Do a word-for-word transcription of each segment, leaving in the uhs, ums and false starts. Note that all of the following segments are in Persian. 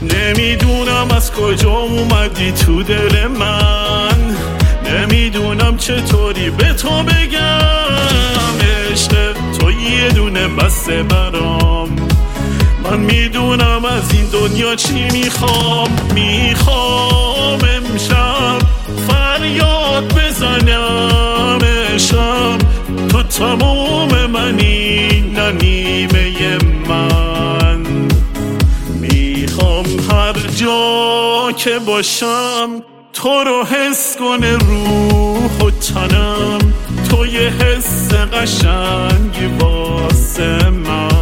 نمیدونم از کجا اومدی تو دل من، نمیدونم چطوری به تو بگم عشق تو یه دونه بسته برام. من میدونم از این دنیا چی میخوام، میخوام امشب فریاد بزنم عشقم تو تمام منی نه نیمه من. میخوام هر جا که باشم تو رو حس کنه روح و تنم، تو یه حس قشنگی واسه من.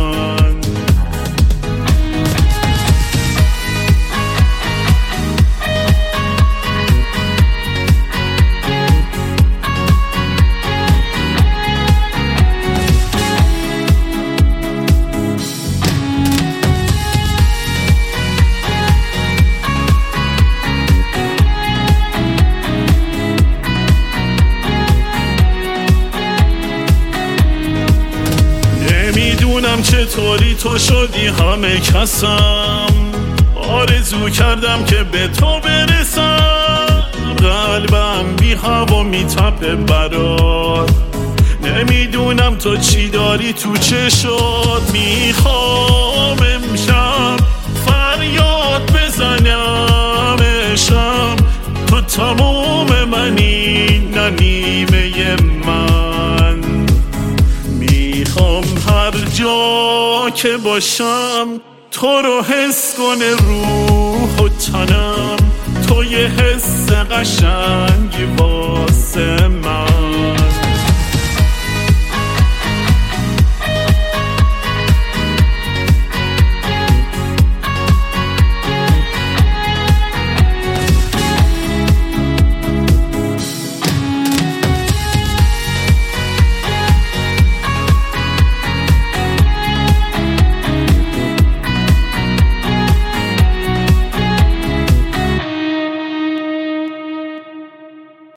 نمیدونم چطوری تو شدی همه کسم، آرزو کردم که به تو برسم، قلبم بی هوا میتپه برات. نمیدونم تو چی داری تو چشات، میخوام امشب فریاد بزنم عشقم تو تمام منی نه نیمه من. میخوام هر جا که باشم تو رو حس کنه روح و تنم، تو یه حس قشنگی واسه من.